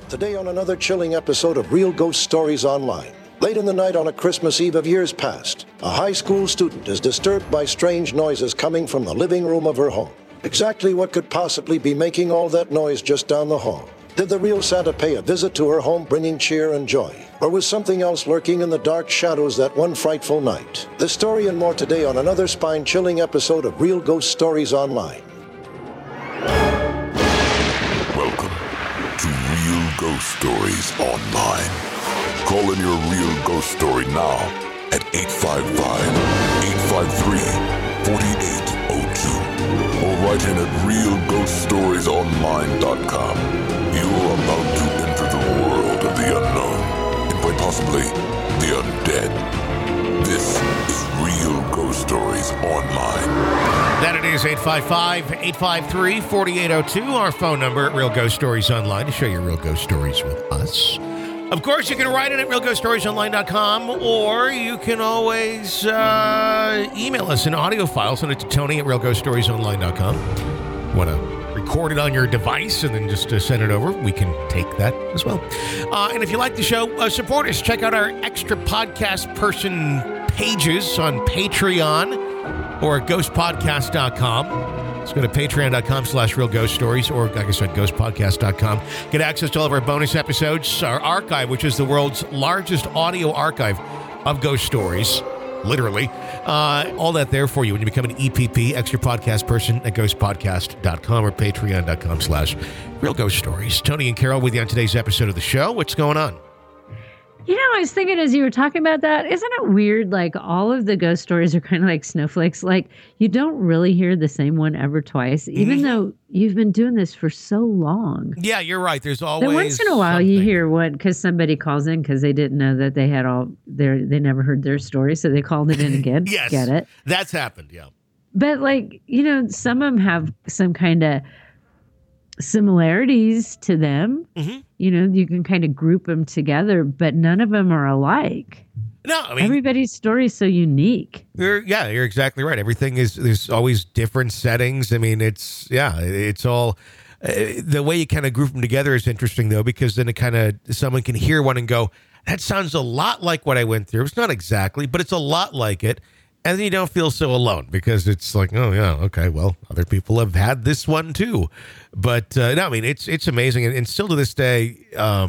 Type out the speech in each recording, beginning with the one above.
Today on another chilling episode of Real Ghost Stories Online. Late in the night on a Christmas Eve of years past, a high school student is disturbed by strange noises coming from the living room of her home. Exactly what could possibly be making all that noise just down the hall? Did the real Santa pay a visit to her home bringing cheer and joy? Or was something else lurking in the dark shadows that one frightful night? This story and more today on another spine-chilling episode of Real Ghost Stories Online. Welcome to Real Ghost Stories Online. Call in your real ghost story now at 855-853-4802 or write in at realghoststoriesonline.com. You are about to enter the world of the unknown and quite possibly the undead. This is Real Ghost Stories Online. That it is 855-853-4802, our phone number at Real Ghost Stories Online to share your real ghost stories with us. Of course, you can write it at realghoststoriesonline.com, or you can always email us an audio file. Send it to Tony at realghoststoriesonline.com. Want to record it on your device and then just send it over? We can take that as well. And if you like the show, support us. Check out our extra podcast person pages on Patreon or at ghostpodcast.com. Just go to patreon.com/realghoststories or, like I said, ghostpodcast.com. Get access to all of our bonus episodes, our archive, which is the world's largest audio archive of ghost stories. Literally. All that there for you when you become an EPP, extra podcast person, at ghostpodcast.com or patreon.com/realghoststories. Tony and Carol with you on today's episode of the show. What's going on? You know, I was thinking as you were talking about that, isn't it weird? Like all of the ghost stories are kind of like snowflakes. Like you don't really hear the same one ever twice, even though you've been doing this for so long. Yeah, you're right. There's always then once in a while something. You hear one because somebody calls in because they didn't know that they had they never heard their story. So they called it in again. Yes, get it? That's happened. Yeah. But like, you know, some of them have some kind of similarities to them. Mm-hmm. You know, you can kind of group them together, but none of them are alike. No, I mean, everybody's story is so unique. You're exactly right. Everything there's always different settings. I mean, it's all the way you kind of group them together is interesting though, because then someone can hear one and go, that sounds a lot like what I went through. It's not exactly, but it's a lot like it. And then you don't feel so alone because it's like, oh yeah, okay, well, other people have had this one too. But no, I mean, it's amazing, and still to this day,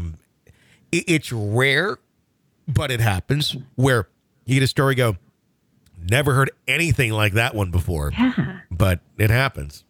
it's rare, but it happens where you get a story, go, never heard anything like that one before. Yeah, but it happens.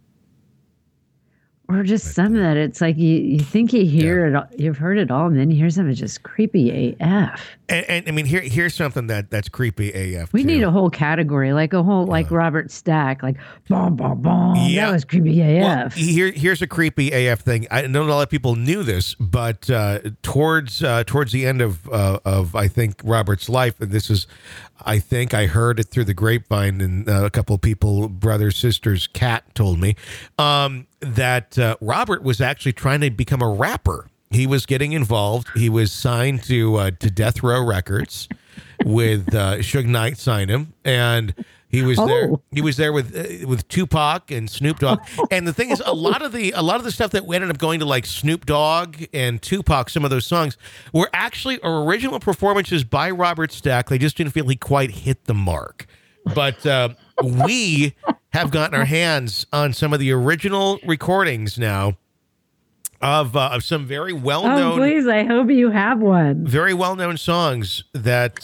Or just some of that, it's like you think you hear it, you've heard it all, and then you hear something just creepy AF. And I mean, here's something that's creepy AF. We need a whole category, like a whole like Robert Stack, like boom, boom, boom. Yeah. That was creepy AF. Well, here's a creepy AF thing. I know not a lot of people knew this, but towards the end of I think Robert's life, and this is, I think I heard it through the grapevine, and a couple of people, brothers, sisters, Kat told me that Robert was actually trying to become a rapper. He was getting involved. He was signed to Death Row Records with Suge Knight signed him, and he was there. He was there with Tupac and Snoop Dogg. And the thing is, a lot of the stuff that ended up going to like Snoop Dogg and Tupac, some of those songs were actually original performances by Robert Stack. They just didn't feel he quite hit the mark. But we have gotten our hands on some of the original recordings now of some very well-known. Oh, please! I hope you have one. Very well-known songs that.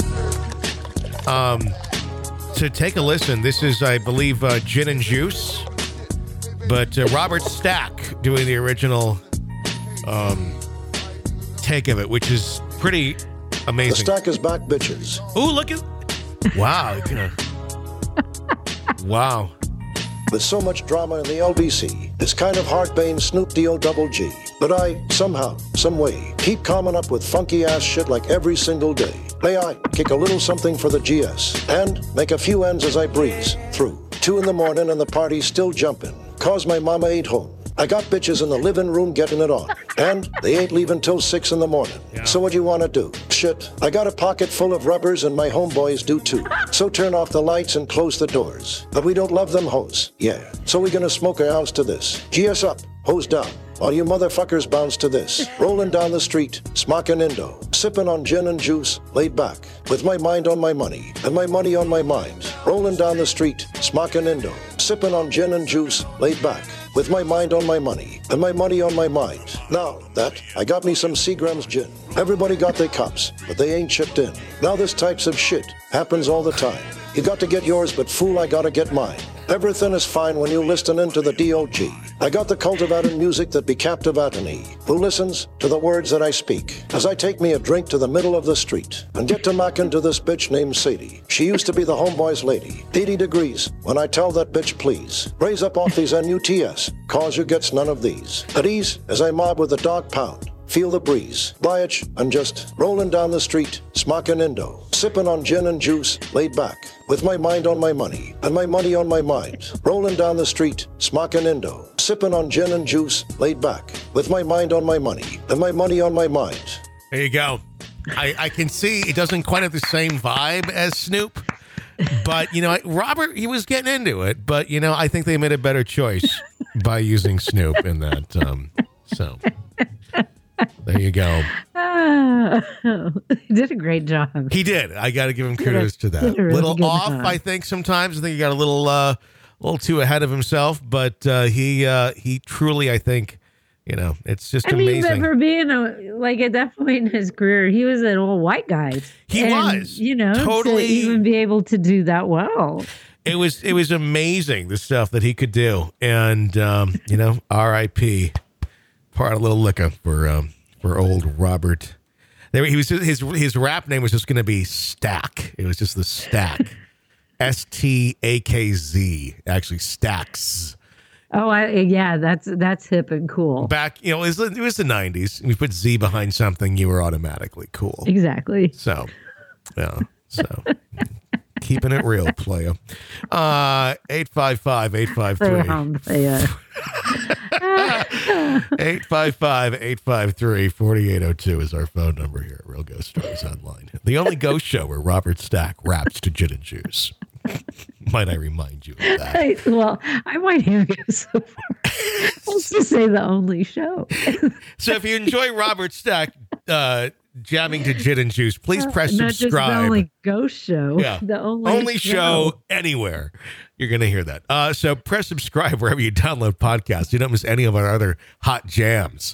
To take a listen, this is, I believe, Gin and Juice, but Robert Stack doing the original take of it, which is pretty amazing. The Stack is back, bitches. Ooh, look at, wow, wow. With so much drama in the LBC, it's kind of heartbane Snoop D-O-double-G. But I, somehow, some way, keep coming up with funky-ass shit like every single day. May I kick a little something for the GS and make a few ends as I breeze through. 2 in the morning and the party's still jumping, 'cause my mama ain't home. I got bitches in the living room getting it on, and they ain't leaving till 6 in the morning. Yeah. So what you want to do? Shit, I got a pocket full of rubbers and my homeboys do too. So turn off the lights and close the doors. But we don't love them hoes. Yeah, so we're gonna smoke our house to this. GS up, hose down. while you motherfuckers bounce to this. Rolling down the street, smocking Indo, sipping on gin and juice, laid back, with my mind on my money, and my money on my mind. Rolling down the street, smocking Indo, sipping on gin and juice, laid back, with my mind on my money, and my money on my mind. Now that, I got me some Seagram's gin. Everybody got their cups, but they ain't chipped in. Now this types of shit happens all the time. You got to get yours, but fool, I gotta get mine. Everything is fine when you listening to the DOG. I got the cultivating music that be captivating me, who listens to the words that I speak, as I take me a drink to the middle of the street, and get to mackin' to this bitch named Sadie. She used to be the homeboy's lady. 80 degrees, when I tell that bitch please, raise up off these NUTS, cause you gets none of these. At ease, as I mob with a dog pound, feel the breeze, Blyage, and just rolling down the street, smocking Indo, sipping on gin and juice, laid back, with my mind on my money, and my money on my mind. Rolling down the street, smocking Indo, sipping on gin and juice, laid back, with my mind on my money, and my money on my mind. There you go. I can see it doesn't quite have the same vibe as Snoop, but, you know, Robert, he was getting into it, but, you know, I think they made a better choice by using Snoop in that, so... There you go. He did a great job. He did. I got to give him kudos to that. Really little off, job. I think sometimes. I think he got a little too ahead of himself, but he truly, I think, you know, it's just amazing. But for being at that point in his career, he was an old white guy. He was, you know, totally to even be able to do that well. It was amazing, the stuff that he could do, and you know, R.I.P. Part of a little liquor for old Robert. There he was. His rap name was just going to be Stack. It was just the Stack, STAKZ. Actually, Stacks. Oh, yeah, that's hip and cool. Back, you know, it was the 90s. You put Z behind something, you were automatically cool. Exactly. So, yeah. So, keeping it real, playa. 855-853. 855-853-4802 is our phone number here at Real Ghost Stories Online. The only ghost show where Robert Stack raps to gin and juice. Might I remind you of that? Well, I might even go so far as to say the only show. So if you enjoy Robert Stack jamming to gin and juice, please press Not subscribe. Just the only ghost show. Yeah. The only show anywhere. You're going to hear that. So press subscribe wherever you download podcasts. You don't miss any of our other hot jams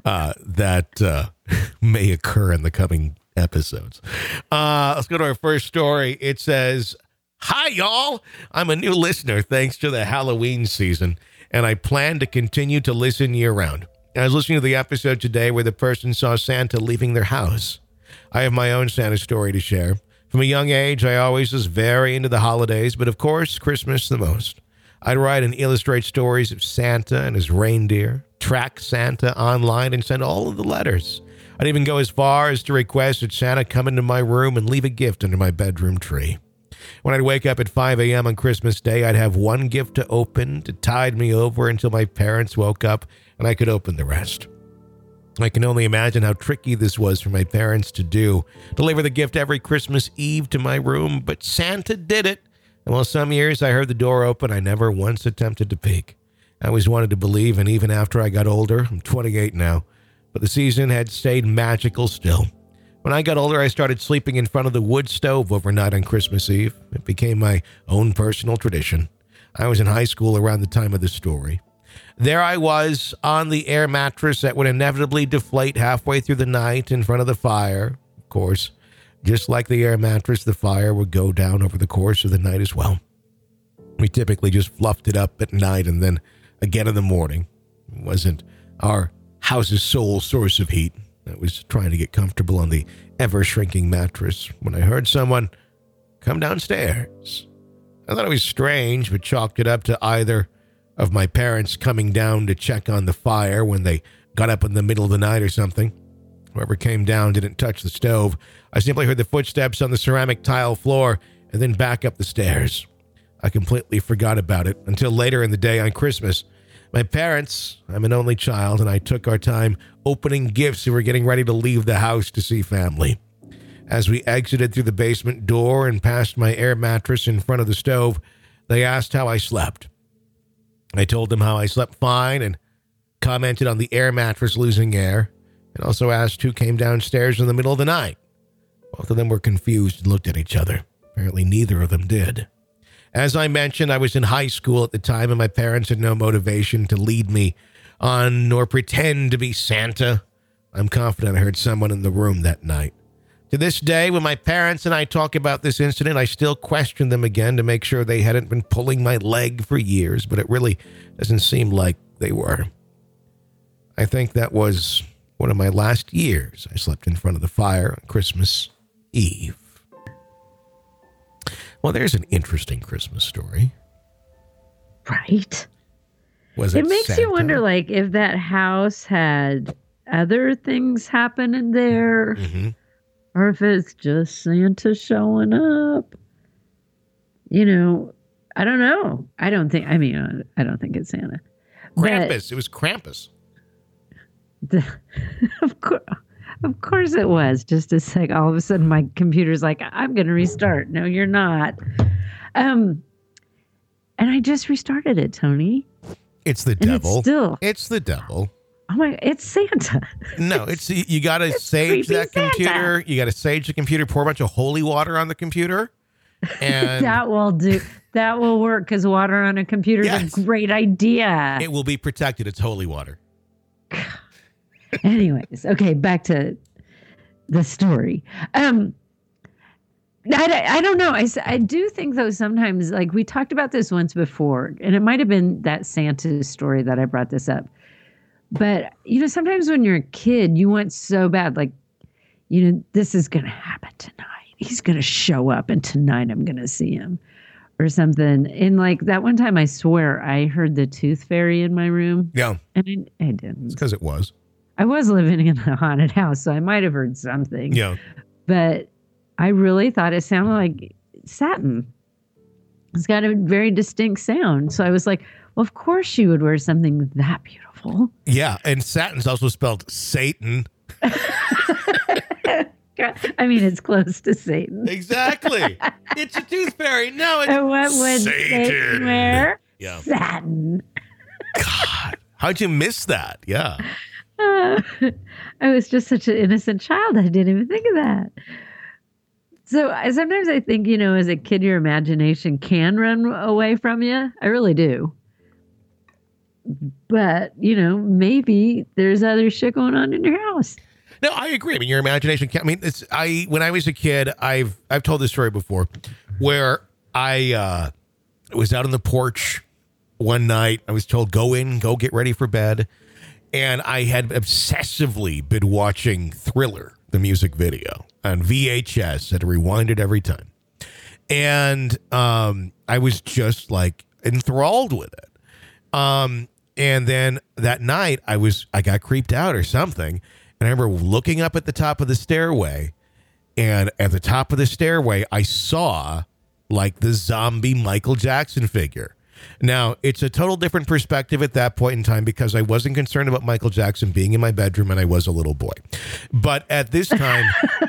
that may occur in the coming episodes. Let's go to our first story. It says, "Hi, y'all. I'm a new listener thanks to the Halloween season, and I plan to continue to listen year-round. I was listening to the episode today where the person saw Santa leaving their house. I have my own Santa story to share. From a young age, I always was very into the holidays, but of course, Christmas the most. I'd write and illustrate stories of Santa and his reindeer, track Santa online, and send all of the letters. I'd even go as far as to request that Santa come into my room and leave a gift under my bedroom tree. When I'd wake up at 5 a.m. on Christmas Day, I'd have one gift to open to tide me over until my parents woke up and I could open the rest. I can only imagine how tricky this was for my parents to do, deliver the gift every Christmas Eve to my room, but Santa did it. And while some years I heard the door open, I never once attempted to peek. I always wanted to believe, and even after I got older, I'm 28 now, but the season had stayed magical still. When I got older, I started sleeping in front of the wood stove overnight on Christmas Eve. It became my own personal tradition. I was in high school around the time of the story. There I was on the air mattress that would inevitably deflate halfway through the night in front of the fire. Of course, just like the air mattress, the fire would go down over the course of the night as well. We typically just fluffed it up at night and then again in the morning. It wasn't our house's sole source of heat. I was trying to get comfortable on the ever-shrinking mattress when I heard someone come downstairs. I thought it was strange, but chalked it up to either of my parents coming down to check on the fire when they got up in the middle of the night or something. Whoever came down didn't touch the stove. I simply heard the footsteps on the ceramic tile floor and then back up the stairs. I completely forgot about it until later in the day on Christmas. My parents, I'm an only child, and I took our time opening gifts and were getting ready to leave the house to see family. As we exited through the basement door and passed my air mattress in front of the stove, they asked how I slept. I told them how I slept fine and commented on the air mattress losing air, and also asked who came downstairs in the middle of the night. Both of them were confused and looked at each other. Apparently neither of them did. As I mentioned, I was in high school at the time, and my parents had no motivation to lead me on nor pretend to be Santa. I'm confident I heard someone in the room that night. To this day, when my parents and I talk about this incident, I still question them again to make sure they hadn't been pulling my leg for years, but it really doesn't seem like they were. I think that was one of my last years I slept in front of the fire on Christmas Eve. Well, there's an interesting Christmas story. Right. Was it makes Santa? you wonder, like, if that house had other things happen in there, or if it's just Santa showing up. You know, I don't know. I don't think it's Santa. Krampus. It was Krampus. Of course it was. Just a sec. All of a sudden, my computer's like, I'm going to restart. No, you're not. And I just restarted it, Tony. It's the devil. It's the devil. Oh my! It's Santa. No, it's you got to sage that computer. You got to sage the computer. Pour a bunch of holy water on the computer, and that will do. That will work because water on a computer is a great idea. It will be protected. It's holy water. Anyways, okay, back to the story. I don't know. I do think, though, sometimes, like, we talked about this once before, and it might have been that Santa story that I brought this up. But, you know, sometimes when you're a kid, you want so bad, like, you know, this is going to happen tonight. He's going to show up, and tonight I'm going to see him or something. And, like, that one time, I swear, I heard the tooth fairy in my room. Yeah. And I didn't. It's because it was. I was living in a haunted house, so I might have heard something. Yeah. But I really thought it sounded like satin. It's got a very distinct sound. So I was like, well, of course she would wear something that beautiful. Yeah, and satin's also spelled Satan. I mean, it's close to Satan. Exactly. It's a tooth fairy. No, it's and what would Satan wear? Yeah. Satin. God, how'd you miss that? Yeah. I was just such an innocent child. I didn't even think of that. So sometimes I think, you know, as a kid, your imagination can run away from you. I really do. But, you know, maybe there's other shit going on in your house. No, I agree. I mean, your imagination can. I mean, when I was a kid, I've told this story before, where I was out on the porch one night. I was told, go get ready for bed. And I had obsessively been watching Thriller, the music video, on VHS. Had to rewind it every time. And I was just like enthralled with it. And then that night I got creeped out or something. And I remember looking up at the top of the stairway. And at the top of the stairway, I saw like the zombie Michael Jackson figure. Now, it's a total different perspective at that point in time because I wasn't concerned about Michael Jackson being in my bedroom and I was a little boy. But at this time,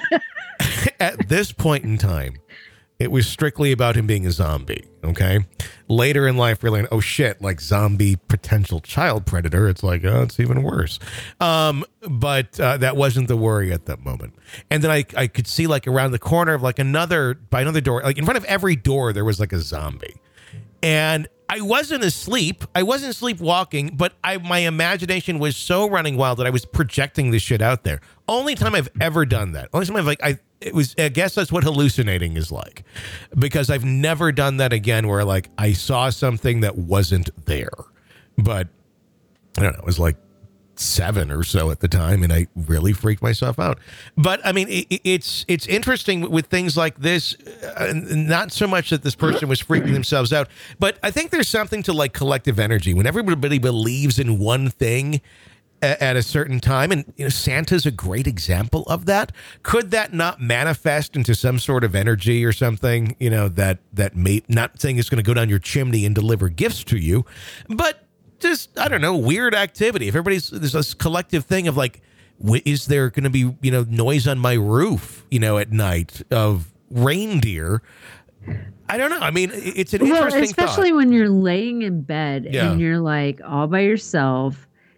at this point in time, it was strictly about him being a zombie, okay? Later in life, we're like, oh shit, like zombie potential child predator. It's like, oh, it's even worse. But that wasn't the worry at that moment. And then I could see like around the corner of like another door, like in front of every door, there was like a zombie. And I wasn't asleep. I wasn't sleepwalking, but my imagination was so running wild that I was projecting this shit out there. Only time I've ever done that. Only time I guess that's what hallucinating is like, because I've never done that again where like I saw something that wasn't there. But I don't know, it was like 7 or so at the time, and I really freaked myself out. But I mean, it's interesting with things like this, not so much that this person was freaking themselves out, but I think there's something to like collective energy when everybody believes in one thing at a certain time, and you know, Santa's a great example of that. Could that not manifest into some sort of energy or something, you know, that may, not saying it's going to go down your chimney and deliver gifts to you, but just, I don't know, weird activity. If there's this collective thing of like, is there going to be, you know, noise on my roof, you know, at night of reindeer? I don't know. I mean, it's an interesting especially thought. When you're laying in bed and you're like all by yourself,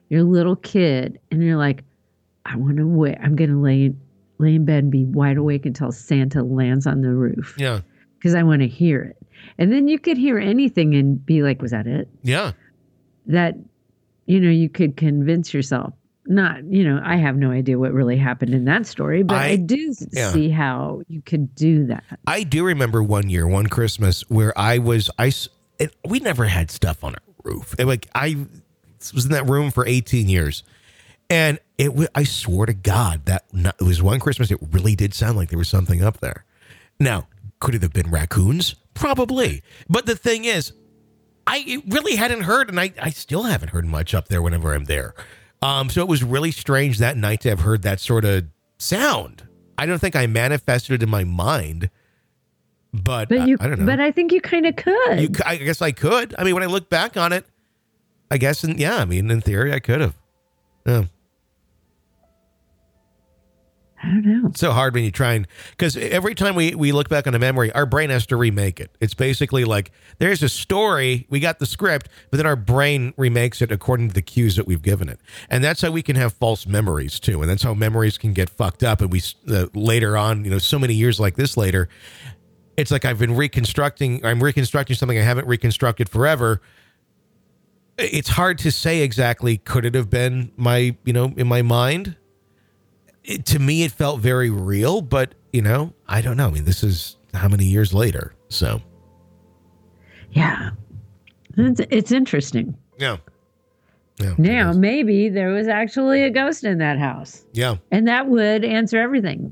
you're a little kid, and you're like, I'm going to lay in bed and be wide awake until Santa lands on the roof. Yeah. Because I want to hear it. And then you could hear anything and be like, was that it? Yeah. That, you could convince yourself. Not, I have no idea what really happened in that story, but I do see how you could do that. I do remember one Christmas where we never had stuff on our roof. I was in that room for 18 years. And I swear to God that it was one Christmas. It really did sound like there was something up there. Now, could it have been raccoons? Probably. But the thing is, I really hadn't heard, and I still haven't heard much up there whenever I'm there. So it was really strange that night to have heard that sort of sound. I don't think I manifested it in my mind, but I don't know. But I think you kind of could. I guess I could. I mean, when I look back on it, I guess, in theory, I could have. Yeah. I don't know. It's so hard when you try and, because every time we look back on a memory, our brain has to remake it. It's basically like there's a story, we got the script, but then our brain remakes it according to the cues that we've given it. And that's how we can have false memories too. And that's how memories can get fucked up. And we later on, so many years like this later, it's like I'm reconstructing something I haven't reconstructed forever. It's hard to say exactly, could it have been in my mind? To me, it felt very real, but, I don't know. I mean, this is how many years later, so. Yeah. It's interesting. Yeah. Now, maybe there was actually a ghost in that house. Yeah. And that would answer everything.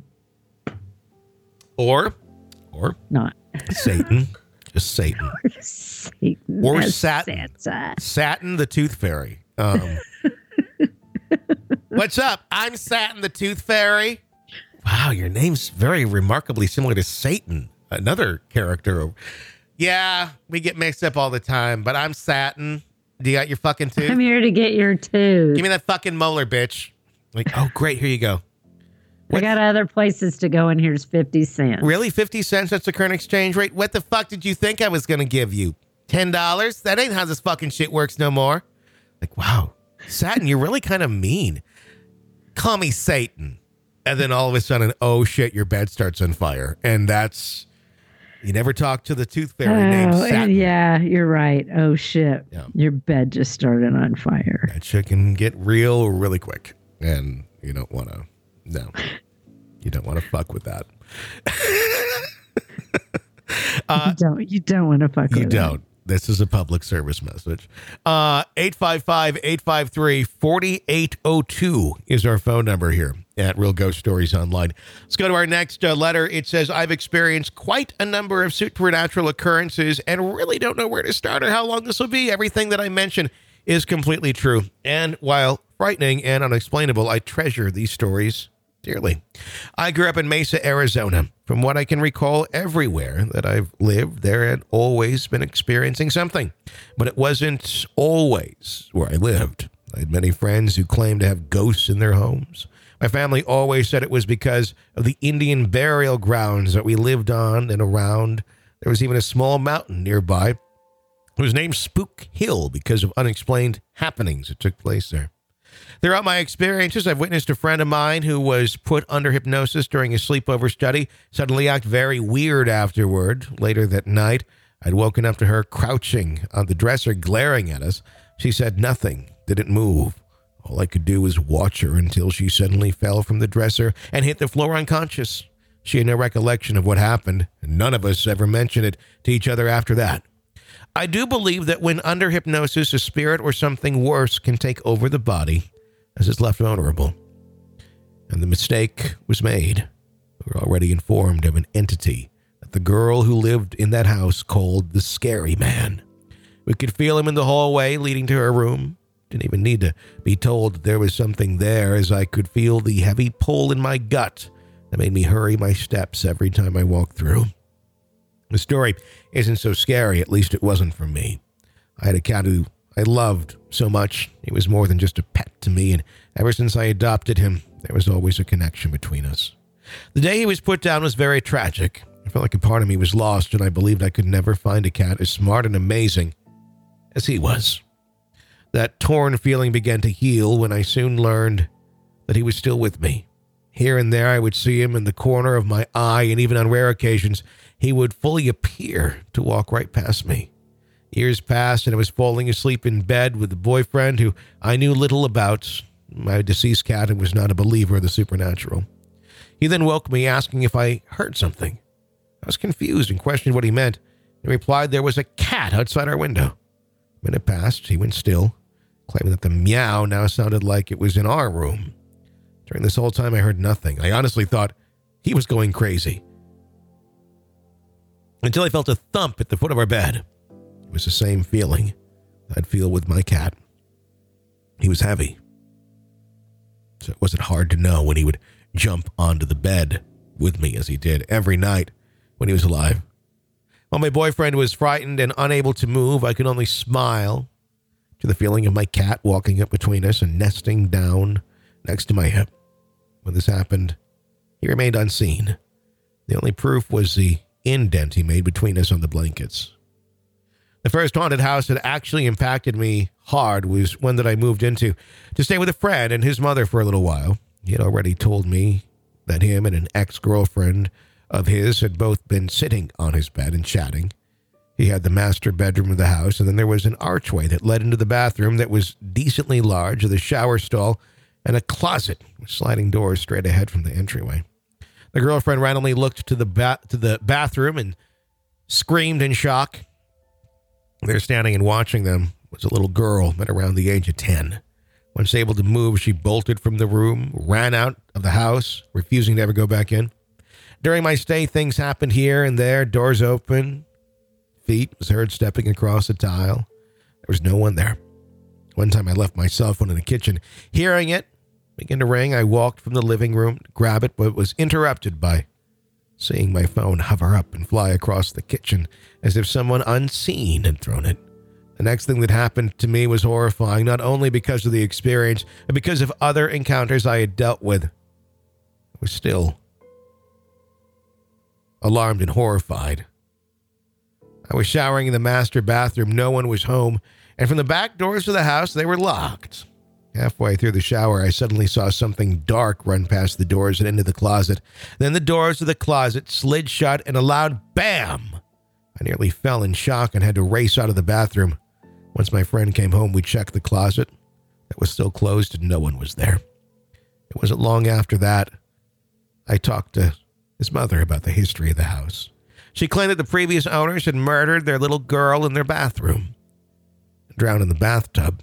Or not. Satan. Just Satan. Or Satan. Or Satin. Satin the Tooth Fairy. What's up? I'm Satin the Tooth Fairy. Wow, your name's very remarkably similar to Satan, another character. Yeah, we get mixed up all the time, but I'm Satin. Do you got your fucking tooth? I'm here to get your tooth. Give me that fucking molar, bitch. Like, oh, great, here you go. I got other places to go, and here's 50 cents. Really? 50 cents? That's the current exchange rate? What the fuck did you think I was going to give you? $10? That ain't how this fucking shit works no more. Like, wow. Satin, you're really kind of mean. Call me Satan. And then all of a sudden, oh shit, your bed starts on fire. And you never talk to the tooth fairy named Satin. Yeah, you're right. Oh shit. Yeah. Your bed just started on fire. That shit can get real really quick. And you don't want to, no. You don't want to fuck with that. You don't want to fuck with that. You don't. This is a public service message. 855-853-4802 is our phone number here at Real Ghost Stories Online. Let's go to our next letter. It says, I've experienced quite a number of supernatural occurrences and really don't know where to start or how long this will be. Everything that I mention is completely true. And while frightening and unexplainable, I treasure these stories dearly. I grew up in Mesa, Arizona. From what I can recall, everywhere that I've lived, there had always been experiencing something. But it wasn't always where I lived. I had many friends who claimed to have ghosts in their homes. My family always said it was because of the Indian burial grounds that we lived on and around. There was even a small mountain nearby. It was named Spook Hill because of unexplained happenings that took place there. Throughout my experiences, I've witnessed a friend of mine who was put under hypnosis during a sleepover study suddenly act very weird afterward. Later that night, I'd woken up to her crouching on the dresser, glaring at us. She said nothing, didn't move. All I could do was watch her until she suddenly fell from the dresser and hit the floor unconscious. She had no recollection of what happened, and none of us ever mentioned it to each other after that. I do believe that when under hypnosis, a spirit or something worse can take over the body as it's left vulnerable. And the mistake was made. We were already informed of an entity that the girl who lived in that house called the Scary Man. We could feel him in the hallway leading to her room. Didn't even need to be told that there was something there, as I could feel the heavy pull in my gut that made me hurry my steps every time I walked through. The story isn't so scary, at least it wasn't for me. I had a cat who I loved so much. He was more than just a pet to me, and ever since I adopted him, there was always a connection between us. The day he was put down was very tragic. I felt like a part of me was lost, and I believed I could never find a cat as smart and amazing as he was. That torn feeling began to heal when I soon learned that he was still with me. Here and there, I would see him in the corner of my eye, and even on rare occasions, he would fully appear to walk right past me. Years passed, and I was falling asleep in bed with a boyfriend who I knew little about, my deceased cat, and was not a believer of the supernatural. He then woke me asking if I heard something. I was confused and questioned what he meant. He replied there was a cat outside our window. A minute passed, he went still, claiming that the meow now sounded like it was in our room. During this whole time, I heard nothing. I honestly thought he was going crazy. Until I felt a thump at the foot of our bed. It was the same feeling I'd feel with my cat. He was heavy. So it wasn't hard to know when he would jump onto the bed with me as he did every night when he was alive. While my boyfriend was frightened and unable to move, I could only smile to the feeling of my cat walking up between us and nesting down next to my hip. When this happened, he remained unseen. The only proof was the indent he made between us on the blankets. The first haunted house that actually impacted me hard was one that I moved into to stay with a friend and his mother for a little while. He had already told me that him and an ex-girlfriend of his had both been sitting on his bed and chatting. He had the master bedroom of the house, and then there was an archway that led into the bathroom that was decently large, with a shower stall and a closet with sliding doors straight ahead from the entryway. The girlfriend randomly looked to the bathroom and screamed in shock. There, standing and watching them, was a little girl at around the age of 10. Once able to move, she bolted from the room, ran out of the house, refusing to ever go back in. During my stay, things happened here and there. Doors open. Feet was heard stepping across the tile. There was no one there. One time I left my cell phone in the kitchen. Hearing it begin to ring, I walked from the living room to grab it, but was interrupted by seeing my phone hover up and fly across the kitchen as if someone unseen had thrown it. The next thing that happened to me was horrifying, not only because of the experience, but because of other encounters I had dealt with. I was still alarmed and horrified. I was showering in the master bathroom. No one was home, and from the back doors of the house, they were locked. Halfway through the shower, I suddenly saw something dark run past the doors and into the closet. Then the doors of the closet slid shut, and a loud bam! I nearly fell in shock and had to race out of the bathroom. Once my friend came home, we checked the closet. It was still closed and no one was there. It wasn't long after that I talked to his mother about the history of the house. She claimed that the previous owners had murdered their little girl in their bathroom and drowned in the bathtub.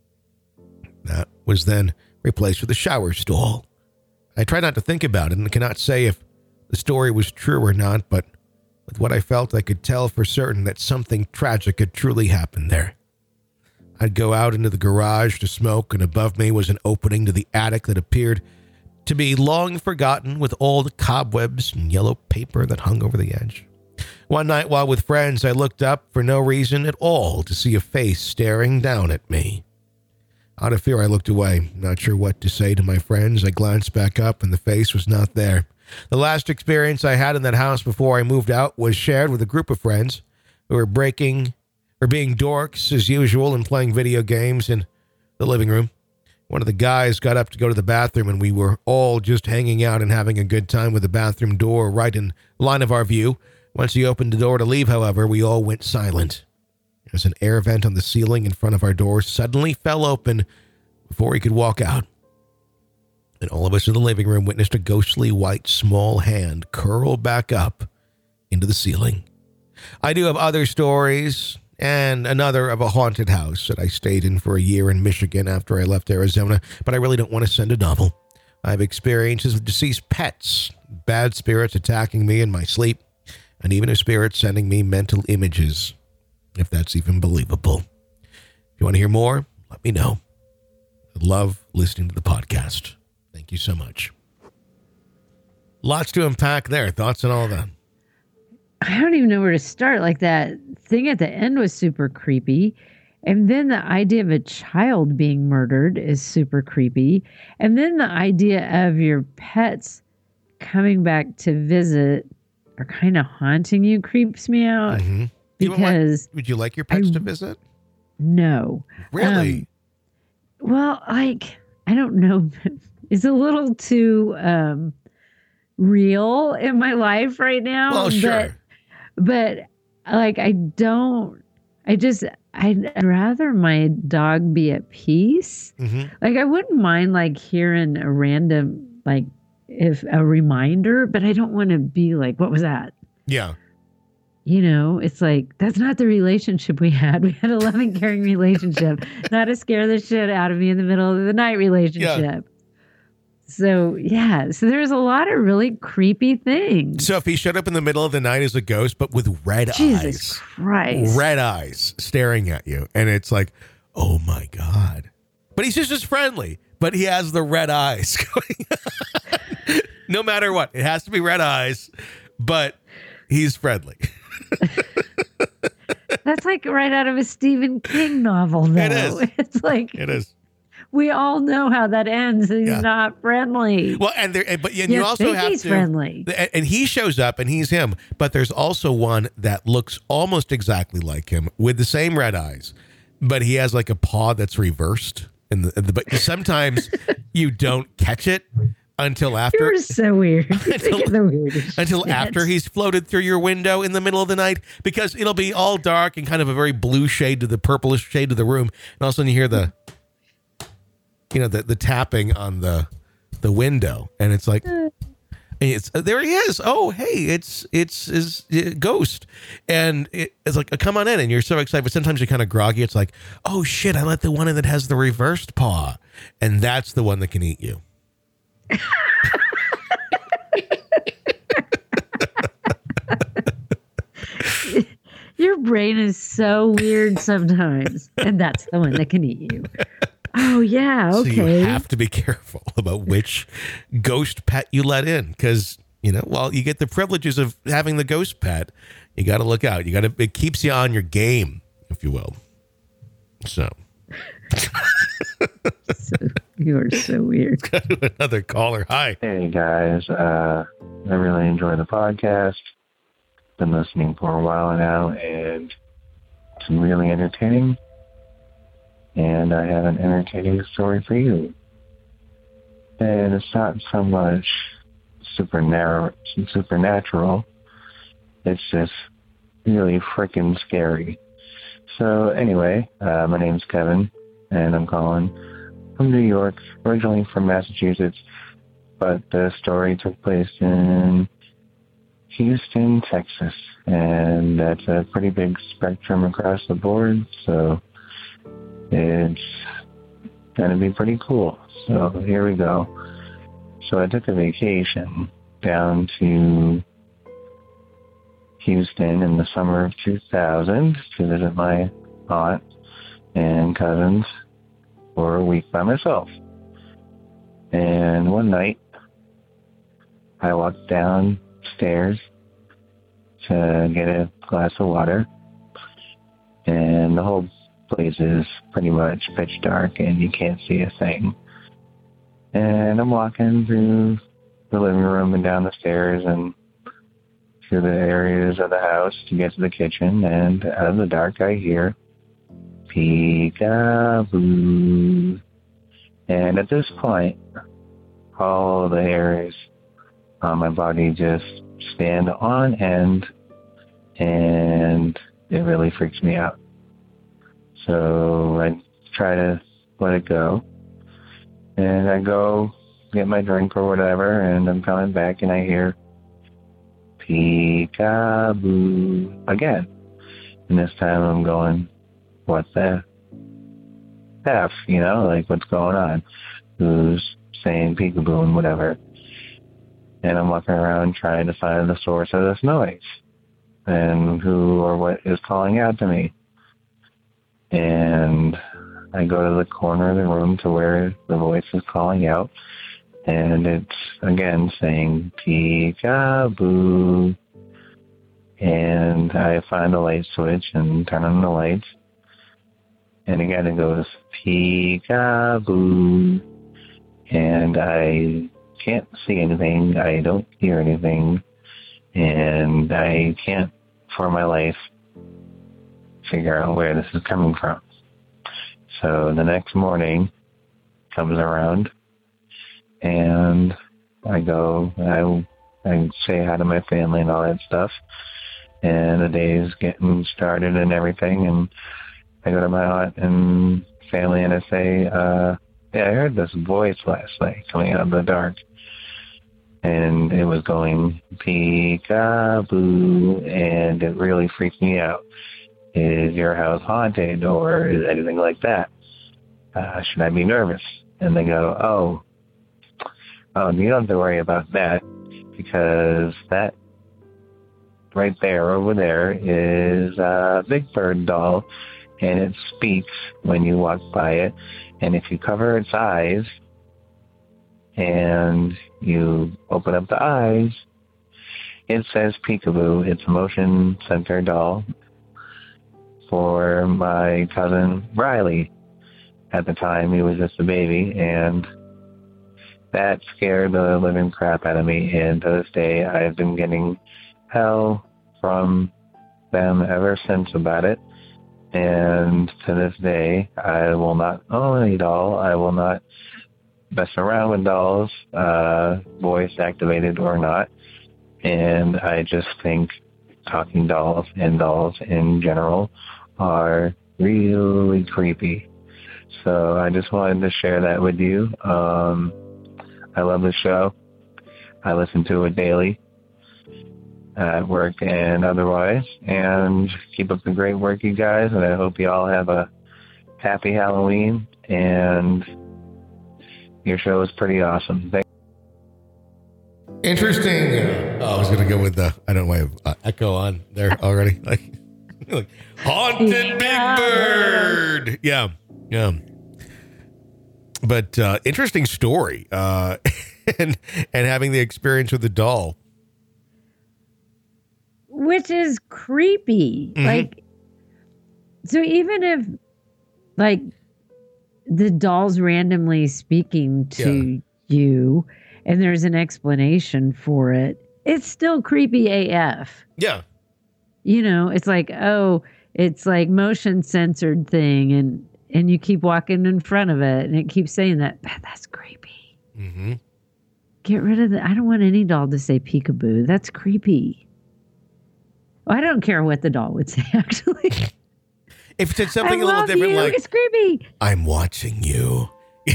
That was then replaced with a shower stall. I tried not to think about it and cannot say if the story was true or not, but with what I felt, I could tell for certain that something tragic had truly happened there. I'd go out into the garage to smoke, and above me was an opening to the attic that appeared to be long forgotten, with old cobwebs and yellow paper that hung over the edge. One night while with friends, I looked up for no reason at all to see a face staring down at me. Out of fear, I looked away, not sure what to say to my friends. I glanced back up, and the face was not there. The last experience I had in that house before I moved out was shared with a group of friends who were being dorks as usual and playing video games in the living room. One of the guys got up to go to the bathroom, and we were all just hanging out and having a good time with the bathroom door right in line of our view. Once he opened the door to leave, however, we all went silent. As an air vent on the ceiling in front of our door suddenly fell open before he could walk out. And all of us in the living room witnessed a ghostly white small hand curl back up into the ceiling. I do have other stories, and another of a haunted house that I stayed in for a year in Michigan after I left Arizona, but I really don't want to send a novel. I have experiences with deceased pets, bad spirits attacking me in my sleep, and even a spirit sending me mental images, if that's even believable. If you want to hear more, let me know. I love listening to the podcast. Thank you so much. Lots to unpack there. Thoughts on all that? I don't even know where to start. Like, that thing at the end was super creepy. And then the idea of a child being murdered is super creepy. And then the idea of your pets coming back to visit or kind of haunting you creeps me out. Mm-hmm. Because would you like your pets to visit? No. Really? Well, like, I don't know. It's a little too real in my life right now. Well, sure. But like, I'd rather my dog be at peace. Like, I wouldn't mind like hearing a random, like, if a reminder, but I don't want to be like, what was that? Yeah. You know, it's like, that's not the relationship we had. We had a loving, caring relationship, not a scare the shit out of me in the middle of the night relationship. Yeah. So, yeah. So there's a lot of really creepy things. So if he showed up in the middle of the night as a ghost, but with red Jesus eyes, Christ. red eyes staring at you, and it's like, oh my God. But he's just as friendly, but he has the red eyes going on. No matter what, it has to be red eyes, but he's friendly. That's like right out of a Stephen King novel, though. It is. It's like, It is. we all know how that ends. He's not friendly. Well, and you also think have he's to. friendly. And he shows up, and he's him. But there's also one that looks almost exactly like him with the same red eyes, but he has like a paw that's reversed. But sometimes you don't catch it until after. You're so weird. Until after he's floated through your window in the middle of the night, because it'll be all dark and kind of a very blue shade to the purplish shade of the room, and all of a sudden you hear the tapping on the window, and it's like, it's there he is. Oh, hey, it's his ghost, and it's like, come on in, and you're so excited. But sometimes you're kind of groggy. It's like, oh shit, I let the one in that has the reversed paw, and that's the one that can eat you. Your brain is so weird sometimes, and that's the one that can eat you. Oh, yeah, okay. So you have to be careful about which ghost pet you let in, because, while you get the privileges of having the ghost pet, you got to look out. It keeps you on your game, if you will. So. You're so weird. Another caller. Hi. Hey, guys. I really enjoy the podcast. Been listening for a while now, and it's really entertaining. And I have an entertaining story for you. And it's not so much supernatural. It's just really freaking scary. So anyway, my name's Kevin, and I'm calling from New York, originally from Massachusetts, but the story took place in Houston, Texas, and that's a pretty big spectrum across the board, so it's going to be pretty cool. So here we go. So I took a vacation down to Houston in the summer of 2000 to visit my aunt and cousins for a week by myself. And one night, I walked downstairs to get a glass of water, and the whole place is pretty much pitch dark and you can't see a thing. And I'm walking through the living room and down the stairs and through the areas of the house to get to the kitchen, and out of the dark I hear peekaboo. And at this point, all of the hairs on my body just stand on end, and it really freaks me out. So I try to let it go, and I go get my drink or whatever, and I'm coming back and I hear peekaboo again. And this time I'm going, what the F, like what's going on? Who's saying peekaboo and whatever? And I'm walking around trying to find the source of this noise and who or what is calling out to me. And I go to the corner of the room to where the voice is calling out, and it's again saying peekaboo. And I find the light switch and turn on the lights, and again it goes peekaboo. And I can't see anything, I don't hear anything, and I can't for my life figure out where this is coming from. So the next morning, comes around, and I go, I say hi to my family and all that stuff, and the day is getting started and everything, and I go to my aunt and family and I say, yeah, I heard this voice last night coming out of the dark, and it was going peekaboo, and it really freaked me out. Is your house haunted, or is anything like that? Should I be nervous? And they go, oh, you don't have to worry about that, because that right there, over there, is a Big Bird doll, and it speaks when you walk by it. And if you cover its eyes and you open up the eyes, it says peekaboo. It's a motion sensor doll for my cousin Riley. At the time, he was just a baby, and that scared the living crap out of me. And to this day, I've been getting hell from them ever since about it. And to this day, I will not own any doll. I will not mess around with dolls, voice activated or not. And I just think talking dolls and dolls in general are really creepy. So I just wanted to share that with you. I love the show. I listen to it daily at work and otherwise. And keep up the great work, you guys. And I hope you all have a happy Halloween. And your show is pretty awesome. Interesting. I was going to go with the, I don't know why I have echo on there already. like Haunted Big Bird. Yeah. But interesting story. And having the experience with the doll. Which is creepy. Mm-hmm. Like, so even if, like, the doll's randomly speaking to you and there's an explanation for it, it's still creepy AF. Yeah. You know, it's like, oh, it's like motion censored thing, and you keep walking in front of it and it keeps saying that. That's creepy. Mm-hmm. Get rid of I don't want any doll to say peekaboo. That's creepy. I don't care what the doll would say, actually. If it said something a little different, like, it's creepy. I'm watching you.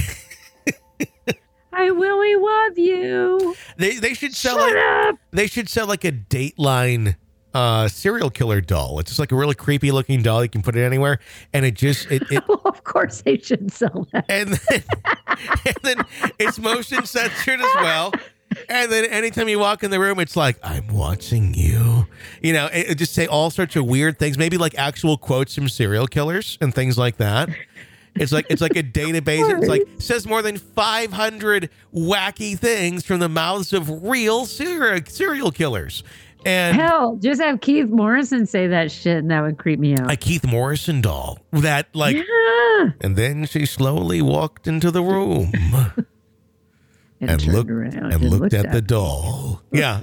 I really love you. They should sell Shut up. They should sell like a Dateline serial killer doll. It's just like a really creepy looking doll. You can put it anywhere, and it well, of course they should sell that. And then it's motion censored as well. And then anytime you walk in the room, it's like, I'm watching you. You know, it just say all sorts of weird things, maybe like actual quotes from serial killers and things like that. It's like a database. It's like says more than 500 wacky things from the mouths of real serial killers. And hell, just have Keith Morrison say that shit, and that would creep me out. A Keith Morrison doll that like, and then she slowly walked into the room. And looked at the doll. Yeah.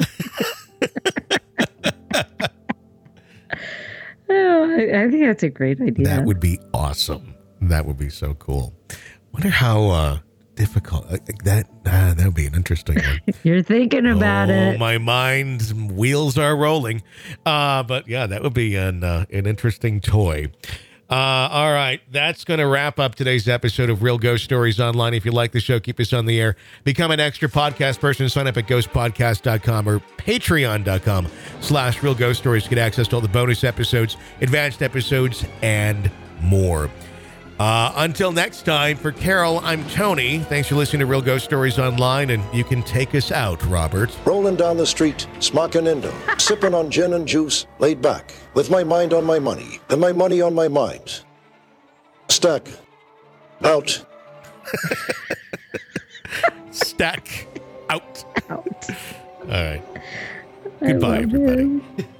I think that's a great idea. That would be awesome. That would be so cool. Wonder how difficult that would be an interesting one. You're thinking about it. My mind's wheels are rolling. But yeah, that would be an interesting toy. All right, that's going to wrap up today's episode of Real Ghost Stories Online. If you like the show, keep us on the air. Become an extra podcast person. Sign up at ghostpodcast.com or patreon.com/Real Ghost Stories to get access to all the bonus episodes, advanced episodes, and more. Until next time, for Carol, I'm Tony. Thanks for listening to Real Ghost Stories Online, and you can take us out, Robert. Rolling down the street, smocking Indo, sipping on gin and juice, laid back, with my mind on my money, and my money on my mind. Stack. Out. Stack. Out. Out. All right. Goodbye, everybody.